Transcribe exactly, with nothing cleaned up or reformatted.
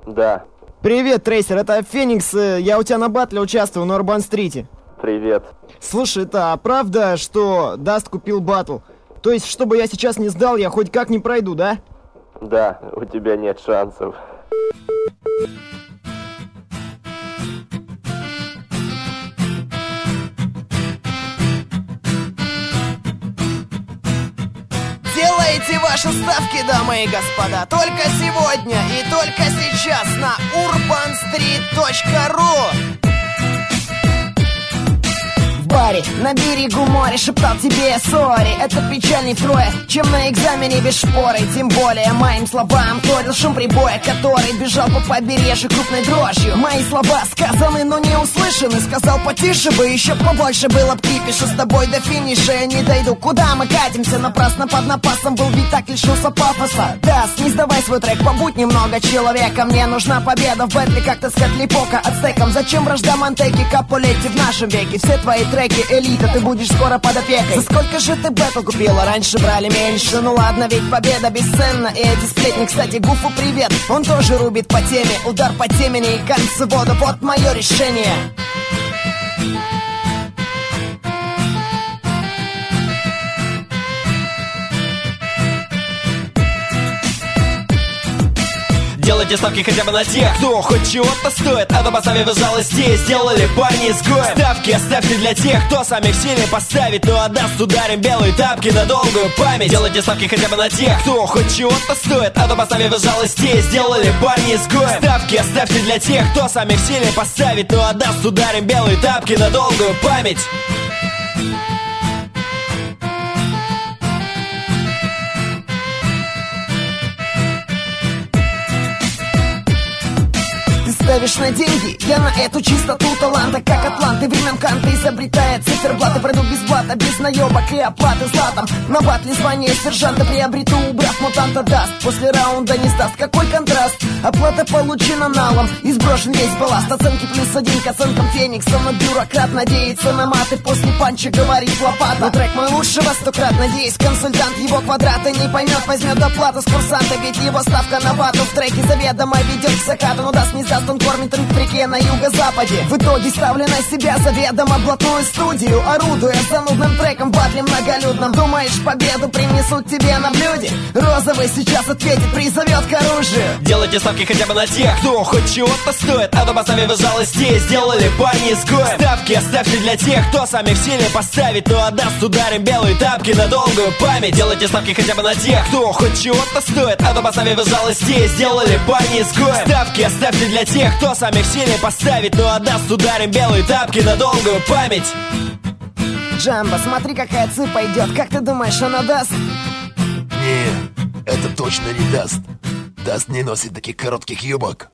Да. Привет, Трейсер, это Феникс. Я у тебя на батле участвую на Урбан-стрите. Привет. Слушай, это а правда, что Даст купил батл? То есть, чтобы я сейчас не сдал, я хоть как не пройду, да? Да, у тебя нет шансов. Делайте ваши ставки, дамы и господа, только сегодня и только сейчас на урбан стрит точка ру. В баре на берегу моря шептал тебе сори. Это печальней втрое, чем на экзамене без шпоры. Тем более моим словам вторил шум прибоя, который бежал по побережью крупной дрожью. Мои слова сказаны, но не услышаны. Сказал потише бы, еще побольше было б кипиша. С тобой до финиша я не дойду. Куда мы катимся? Напрасно под напасом был ведь так лишился пафоса. Даст, не сдавай свой трек, побудь немного человека. Мне нужна победа в бэтле, как таскать липока ацтекам. Зачем вражда Монтеки, Капулетти в нашем веке? Все твои треки элита, ты будешь скоро под опекой. За сколько же ты бэтл купила? Раньше брали меньше. Ну ладно, ведь победа бесценна. И эти сплетни, кстати, Гуфу привет. Он тоже рубит по теме. Удар по темени и концеводу. Вот мое решение. Делайте ставки хотя бы на тех, кто хоть чего-то стоит. А то поставив жалости, сделали парни изгоем. Ставки оставьте для тех, кто сами в силе поставит. Ну а Даст ударим белые тапки на долгую память. Делайте ставки хотя бы на тех, кто хоть чего-то стоит. А то поставив жалости, сделали парни изгоем. Ставки оставьте для тех, кто сами в силе поставит. Ну а Даст ударим белые тапки на долгую память. Ставишь на деньги, я на эту чистоту таланта. Как атланты времен Канта изобретает циферблаты. Пройду без блата, без наебок и оплаты златом. На батле звание сержанта приобрету, убрав мутанта Даст. После раунда не сдаст, какой контраст. Оплата получена налом и сброшен весь балласт. Оценки плюс один к оценкам Феникса. Но бюрократ надеется на маты, после панча говорит лопата. Но трек мой лучше во сто крат. Надеюсь, консультант его квадраты не поймет, возьмет доплату с курсанта. Ведь его ставка на вату в треке заведомо ведет к закату. Но Даст не сдаст, он кормит рыб в реке на юго-западе. В итоге ставлю на себя заведомо блатную студию, орудуя занудным треком в батле многолюдном. Думаешь, победу принесут тебе на блюде? Розовый сейчас ответит, призовет к оружию. Делайте ставки хотя бы на тех, кто хоть чего-то стоит. А то поставив жалости, сделали парни изгоем. Ставки оставьте для тех, кто сами в силе поставит. Ну а Даст ударим белые тапки на долгую память. Делайте ставки хотя бы на тех, кто хоть чего-то стоит. А то поставив жалости, сделали парни изгоем. Ставки оставьте для тех, кто сами в силе поставит. Ну а Даст ударим белые тапки на долгую память. Джамбо, смотри, какая цыпа идет. Как ты думаешь, она даст? Не, это точно не Даст. Даст не носит таких коротких юбок.